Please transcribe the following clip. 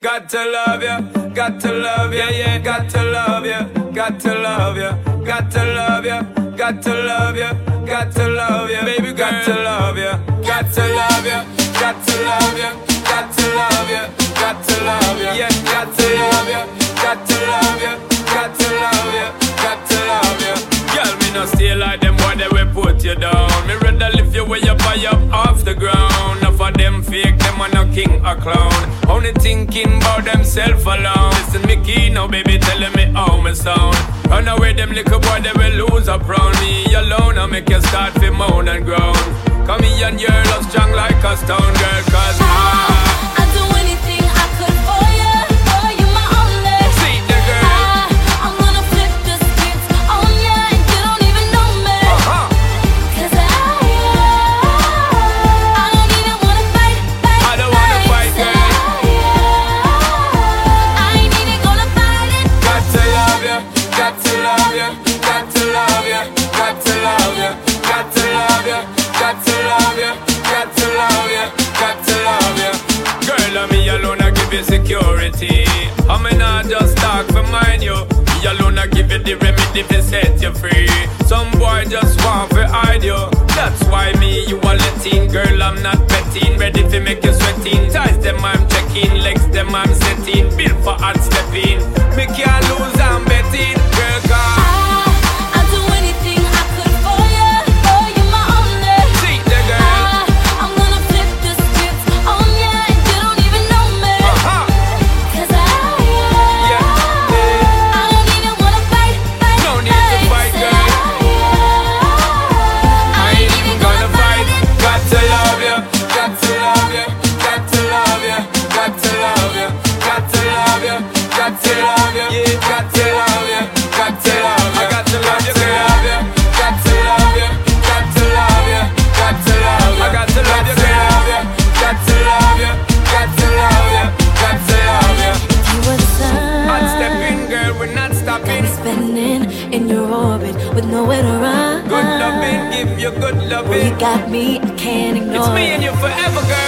Got to love you, got to love you, yeah, got to love you, got to love you, got to love you, got to love you, got to love you, baby, got to love you, got to love you, got to love you, got to love you, got to love you, yeah, got to love you, got to love you, got to love you, got to love you. Girl, me no stay like them boy, they will put you down. Me rather lift you way up high up off the ground. Enough of them fake, them are no king or clown. Only thinking about themself alone. Listen me key now, baby, telling me how me sound. Run away, them little boy, they will lose up round me alone. I make you start to moan and groan. Come here and you're love strong like a stone girl, cause I'd do anything I could for you. Boy, you my only. See the girl. I'm gonna flip the script on you and you don't even know me. Cause I don't even wanna fight. I don't wanna fight, girl. I ain't even gonna fight it. Got to love you, got to love you, got to love you, got to love you, got to love you, got to love you, got to love you, got to love you. Girl, I'm me alone, I give you security. I may not just talk for mine, you. Me alone, I give you the remedy to set you free. Some boy just want to hide you. That's why me, you are letting. Girl, I'm not betting. Ready to make you sweating. Ties them, I'm checking. Legs them, I'm setting. Built for hard stepping. Me can't lose, I'm betting. Girl, come. I'd do anything I could for you. Boy, you my only. See the girl. I'm gonna flip the script on you and you don't even know me. Cause I don't even wanna fight. No need to fight, girl. I ain't even gonna fight. Got to love you, got to love you, got to love you, got to love you, got to love you, got to love you, yeah, got to love you, got to love you, I got to love you, girl. Got to love you, got to love you, got to love you, I got to love you, girl. Got to love you, got to love you, got to love you. You were the sun. Hot stepping, girl, we're not Got stopping. me spinning in your orbit with nowhere to run. Good loving, give you good Well, loving. you got me, I can't ignore It's me and it. you forever, girl.